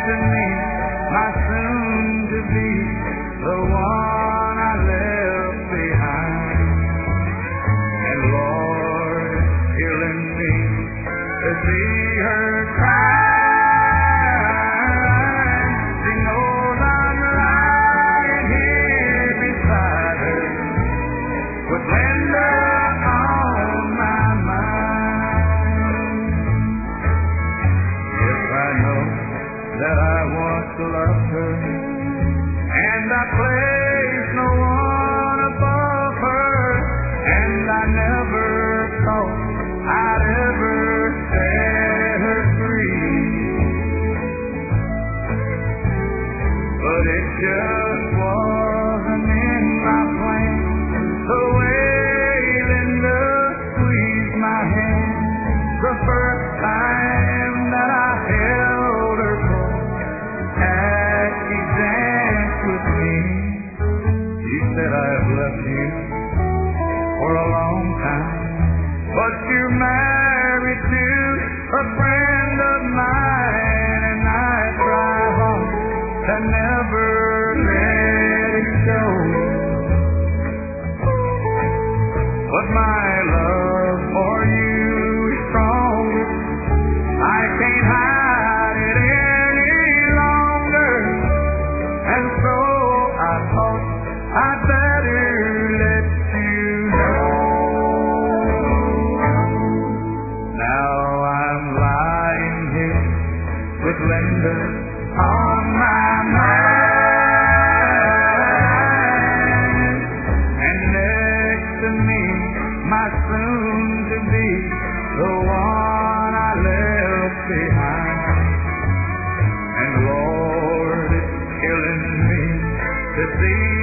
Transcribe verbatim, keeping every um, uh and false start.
to me, my soon-to-be, the one I left behind. And Lord, it's killing me to see her crying. She knows I'm lying here beside her with Linda on my mind. Yes, I know that I once loved her, and I placed no one above her, and I never thought I'd ever set her free. But it just wasn't in my plan, the way Linda squeezed my hand the first time that I held her close as she danced with me. She said, I've loved you for a long time, but you're married to a friend of mine, and I try hard to never let it show. But my love for you is stronger. I can't hide it any longer, and so I thought I'd better let you know. Now I'm lying here with Linda on my mind, and next to me, my soon-to-be, the one I left behind. And Lord, it's killing me to see